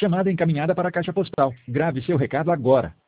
Chamada encaminhada para a caixa postal. Grave seu recado agora.